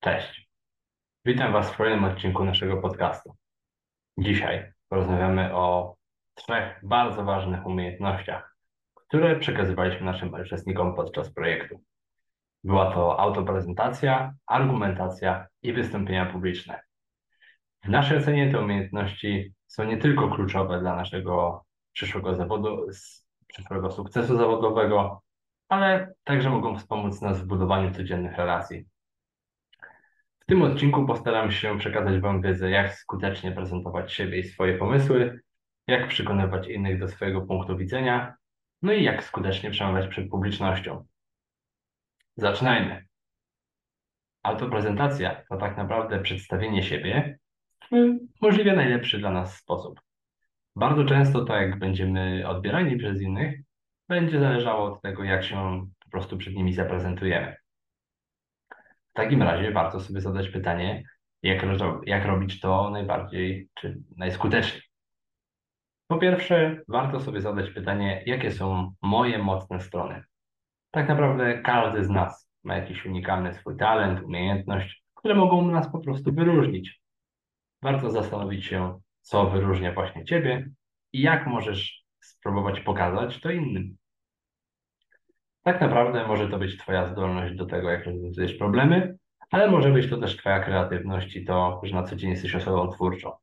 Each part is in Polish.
Cześć, witam Was w kolejnym odcinku naszego podcastu. Dzisiaj porozmawiamy o trzech bardzo ważnych umiejętnościach, które przekazywaliśmy naszym uczestnikom podczas projektu. Była to autoprezentacja, argumentacja i wystąpienia publiczne. W naszej ocenie te umiejętności są nie tylko kluczowe dla naszego przyszłego zawodu, przyszłego sukcesu zawodowego, ale także mogą wspomóc nas w budowaniu codziennych relacji. W tym odcinku postaram się przekazać Wam wiedzę, jak skutecznie prezentować siebie i swoje pomysły, jak przekonywać innych do swojego punktu widzenia, no i jak skutecznie przemawiać przed publicznością. Zaczynajmy. Autoprezentacja to tak naprawdę przedstawienie siebie w możliwie najlepszy dla nas sposób. Bardzo często to, jak będziemy odbierani przez innych, będzie zależało od tego, jak się po prostu przed nimi zaprezentujemy. W takim razie warto sobie zadać pytanie, jak robić to najbardziej czy najskuteczniej. Po pierwsze, warto sobie zadać pytanie, jakie są moje mocne strony. Tak naprawdę każdy z nas ma jakiś unikalny swój talent, umiejętność, które mogą nas po prostu wyróżnić. Warto zastanowić się, co wyróżnia właśnie Ciebie i jak możesz spróbować pokazać to innym. Tak naprawdę może to być Twoja zdolność do tego, jak rozwiązujesz problemy, ale może być to też Twoja kreatywność i to, że na co dzień jesteś osobą twórczą.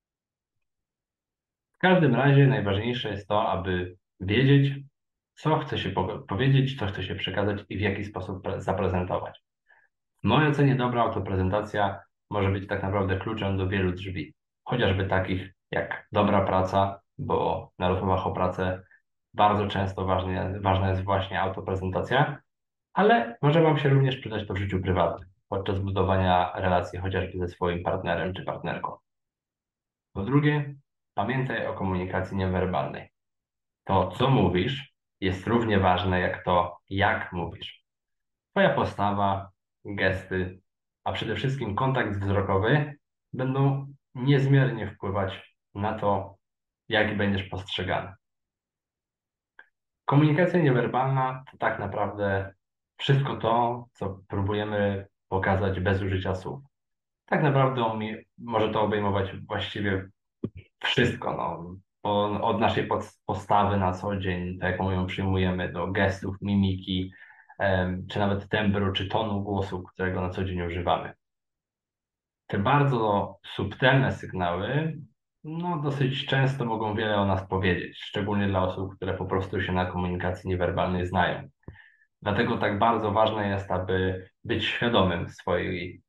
W każdym razie najważniejsze jest to, aby wiedzieć, co chce się powiedzieć, co chce się przekazać i w jaki sposób zaprezentować. W mojej ocenie dobra autoprezentacja może być tak naprawdę kluczem do wielu drzwi, chociażby takich jak dobra praca, bo na rozmowach o pracę bardzo często ważna jest właśnie autoprezentacja, ale może Wam się również przydać to w życiu prywatnym, podczas budowania relacji chociażby ze swoim partnerem czy partnerką. Po drugie, pamiętaj o komunikacji niewerbalnej. To, co mówisz, jest równie ważne jak to, jak mówisz. Twoja postawa, gesty, a przede wszystkim kontakt wzrokowy będą niezmiernie wpływać na to, jak będziesz postrzegany. Komunikacja niewerbalna to tak naprawdę wszystko to, co próbujemy pokazać bez użycia słów. Tak naprawdę może to obejmować właściwie wszystko, no. Od naszej postawy na co dzień, tak jaką ją przyjmujemy, do gestów, mimiki, czy nawet tembru, czy tonu głosu, którego na co dzień używamy. Te bardzo subtelne sygnały, no, dosyć często mogą wiele o nas powiedzieć, szczególnie dla osób, które po prostu się na komunikacji niewerbalnej znają. Dlatego tak bardzo ważne jest, aby być świadomym swojej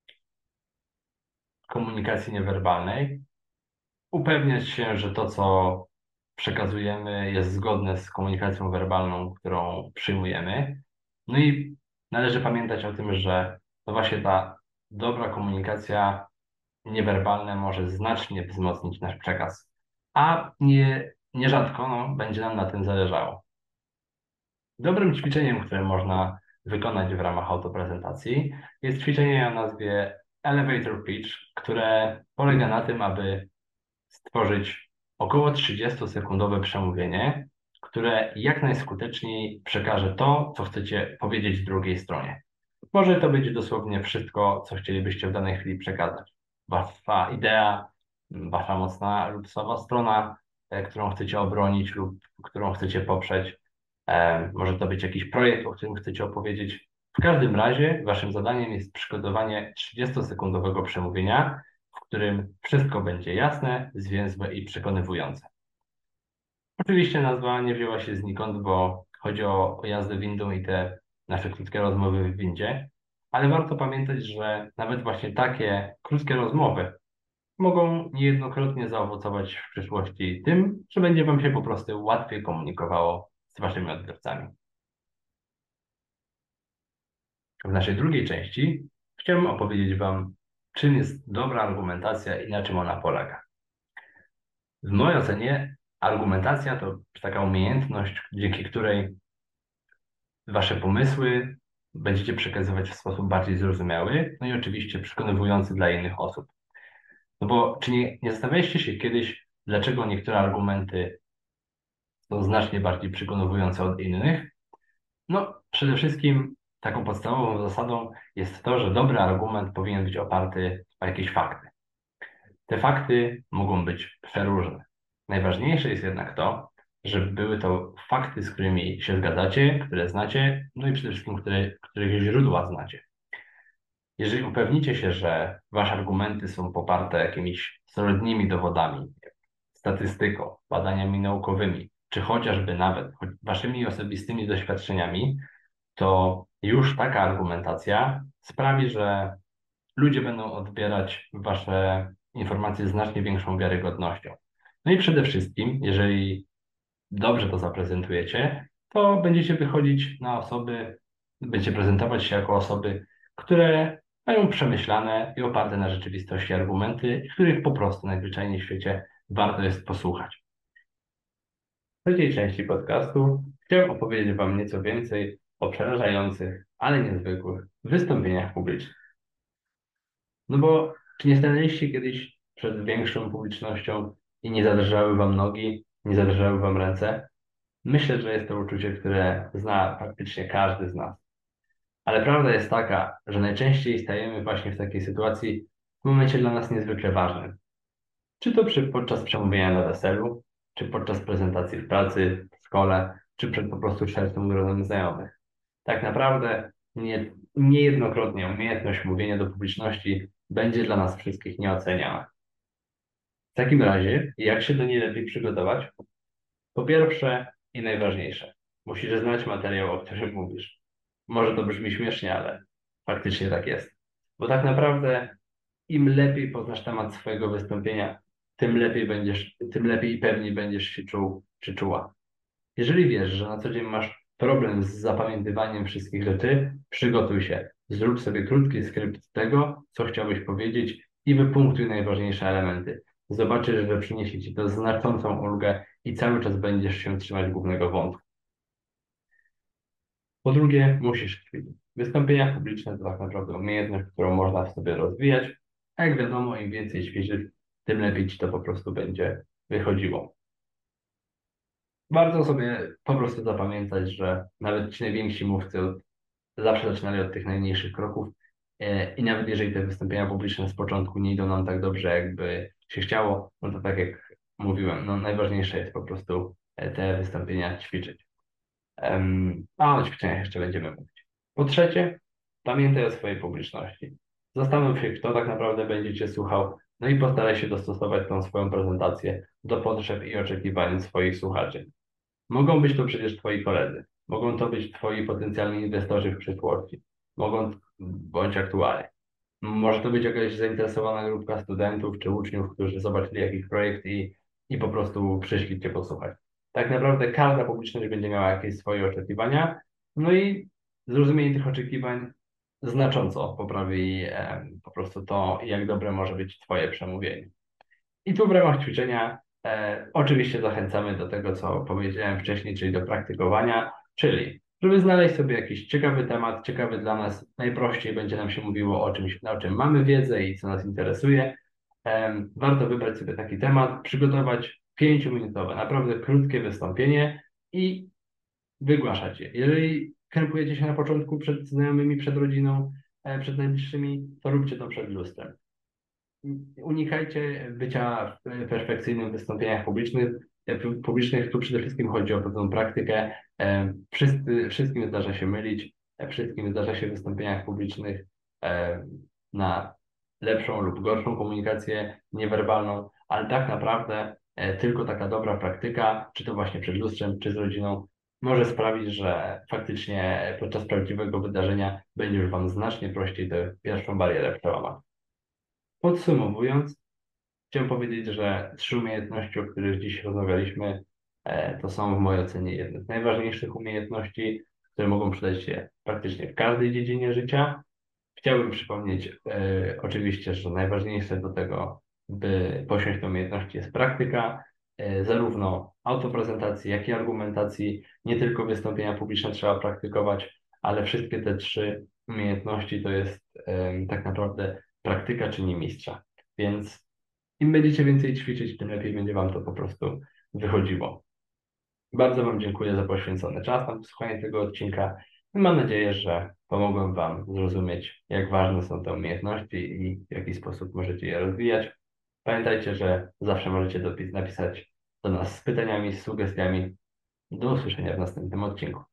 komunikacji niewerbalnej, upewniać się, że to, co przekazujemy, jest zgodne z komunikacją werbalną, którą przyjmujemy. No i należy pamiętać o tym, że to właśnie ta dobra komunikacja niewerbalna może znacznie wzmocnić nasz przekaz, a nierzadko będzie nam na tym zależało. Dobrym ćwiczeniem, które można wykonać w ramach autoprezentacji, jest ćwiczenie o nazwie Elevator Pitch, które polega na tym, aby stworzyć około 30-sekundowe przemówienie, które jak najskuteczniej przekaże to, co chcecie powiedzieć drugiej stronie. Może to być dosłownie wszystko, co chcielibyście w danej chwili przekazać. Wasza idea, wasza mocna lub słaba strona, którą chcecie obronić lub którą chcecie poprzeć. Może to być jakiś projekt, o którym chcecie opowiedzieć. W każdym razie waszym zadaniem jest przygotowanie 30-sekundowego przemówienia, w którym wszystko będzie jasne, zwięzłe i przekonywujące. Oczywiście nazwa nie wzięła się znikąd, bo chodzi o jazdę windą i te nasze krótkie rozmowy w windzie, ale warto pamiętać, że nawet właśnie takie krótkie rozmowy mogą niejednokrotnie zaowocować w przyszłości tym, że będzie Wam się po prostu łatwiej komunikowało z Waszymi odbiorcami. W naszej drugiej części chciałbym opowiedzieć Wam, czym jest dobra argumentacja i na czym ona polega. W mojej ocenie argumentacja to taka umiejętność, dzięki której Wasze pomysły będziecie przekazywać w sposób bardziej zrozumiały, no i oczywiście przekonywujący dla innych osób. No bo czy nie zastanawialiście się kiedyś, dlaczego niektóre argumenty są znacznie bardziej przekonujące od innych? No, przede wszystkim taką podstawową zasadą jest to, że dobry argument powinien być oparty o jakieś fakty. Te fakty mogą być przeróżne. Najważniejsze jest jednak to, żeby były to fakty, z którymi się zgadzacie, które znacie, no i przede wszystkim, których źródła znacie. Jeżeli upewnicie się, że wasze argumenty są poparte jakimiś solidnymi dowodami, statystyką, badaniami naukowymi, czy chociażby nawet waszymi osobistymi doświadczeniami, to już taka argumentacja sprawi, że ludzie będą odbierać wasze informacje z znacznie większą wiarygodnością. No i przede wszystkim, jeżeli dobrze to zaprezentujecie, to będziecie wychodzić na osoby, będziecie prezentować się jako osoby, które mają przemyślane i oparte na rzeczywistości argumenty, których po prostu najzwyczajniej w świecie warto jest posłuchać. W trzeciej części podcastu chciałem opowiedzieć Wam nieco więcej o przerażających, ale niezwykłych wystąpieniach publicznych. No bo czy nie stanęliście kiedyś przed większą publicznością i nie zadrżały Wam nogi, nie zadrżały Wam ręce? Myślę, że jest to uczucie, które zna praktycznie każdy z nas. Ale prawda jest taka, że najczęściej stajemy właśnie w takiej sytuacji w momencie dla nas niezwykle ważnym. Czy to podczas przemówienia na weselu, czy podczas prezentacji w pracy, w szkole, czy przed po prostu szerszym gronem znajomych. Tak naprawdę niejednokrotnie umiejętność mówienia do publiczności będzie dla nas wszystkich nieoceniana. W takim razie, jak się do niej lepiej przygotować? Po pierwsze i najważniejsze, musisz znać materiał, o którym mówisz. Może to brzmi śmiesznie, ale faktycznie tak jest. Bo tak naprawdę im lepiej poznasz temat swojego wystąpienia, tym lepiej i pewniej będziesz się czuł czy czuła. Jeżeli wiesz, że na co dzień masz problem z zapamiętywaniem wszystkich rzeczy, przygotuj się. Zrób sobie krótki skrypt tego, co chciałbyś powiedzieć i wypunktuj najważniejsze elementy. Zobaczysz, że przyniesie ci to znaczącą ulgę i cały czas będziesz się trzymać głównego wątku. Po drugie, musisz ćwiczyć. Wystąpienia publiczne to tak naprawdę umiejętność, którą można w sobie rozwijać, a jak wiadomo, im więcej ćwiczysz, tym lepiej ci to po prostu będzie wychodziło. Warto sobie po prostu zapamiętać, że nawet ci najwięksi mówcy zawsze zaczynali od tych najmniejszych kroków i nawet jeżeli te wystąpienia publiczne z początku nie idą nam tak dobrze, jakby się chciało, no to tak jak mówiłem, no najważniejsze jest po prostu te wystąpienia ćwiczyć. A o ćwiczeniach jeszcze będziemy mówić. Po trzecie, pamiętaj o swojej publiczności. Zastanów się, kto tak naprawdę będzie Cię słuchał, no i postaraj się dostosować tą swoją prezentację do potrzeb i oczekiwań swoich słuchaczy. Mogą być to przecież Twoi koledzy, mogą to być Twoi potencjalni inwestorzy w przyszłości, bądź aktualnie. Może to być jakaś zainteresowana grupka studentów czy uczniów, którzy zobaczyli jakiś projekt i po prostu przyszli Cię posłuchać. Tak naprawdę każda publiczność będzie miała jakieś swoje oczekiwania, no i zrozumienie tych oczekiwań znacząco poprawi po prostu to, jak dobre może być Twoje przemówienie. I tu w ramach ćwiczenia oczywiście zachęcamy do tego, co powiedziałem wcześniej, czyli do praktykowania, czyli żeby znaleźć sobie jakiś ciekawy temat, ciekawy dla nas, najprościej będzie nam się mówiło o czymś, o czym mamy wiedzę i co nas interesuje. Warto wybrać sobie taki temat, przygotować 5-minutowe, naprawdę krótkie wystąpienie i wygłaszać je. Jeżeli krępujecie się na początku przed znajomymi, przed rodziną, przed najbliższymi, to róbcie to przed lustrem. Unikajcie bycia w perfekcyjnych wystąpieniach publicznych. Tu przede wszystkim chodzi o pewną praktykę. Wszystkim zdarza się mylić, wszystkim zdarza się w wystąpieniach publicznych na lepszą lub gorszą komunikację niewerbalną, ale tak naprawdę tylko taka dobra praktyka, czy to właśnie przed lustrzem, czy z rodziną, może sprawić, że faktycznie podczas prawdziwego wydarzenia będzie już Wam znacznie prościej tę pierwszą barierę przełamać. Podsumowując, chciałem powiedzieć, że 3 umiejętności, o których dziś rozmawialiśmy, to są w mojej ocenie jedne z najważniejszych umiejętności, które mogą przydać się praktycznie w każdej dziedzinie życia. Chciałbym przypomnieć oczywiście, że najważniejsze do tego, by posiąść te umiejętności, jest praktyka, zarówno autoprezentacji, jak i argumentacji. Nie tylko wystąpienia publiczne trzeba praktykować, ale wszystkie te 3 umiejętności to jest tak naprawdę praktyka czyni mistrza. Więc im będziecie więcej ćwiczyć, tym lepiej będzie Wam to po prostu wychodziło. Bardzo Wam dziękuję za poświęcony czas na wysłuchanie tego odcinka Mam nadzieję, że pomogłem Wam zrozumieć, jak ważne są te umiejętności i w jaki sposób możecie je rozwijać. Pamiętajcie, że zawsze możecie napisać do nas z pytaniami, z sugestiami. Do usłyszenia w następnym odcinku.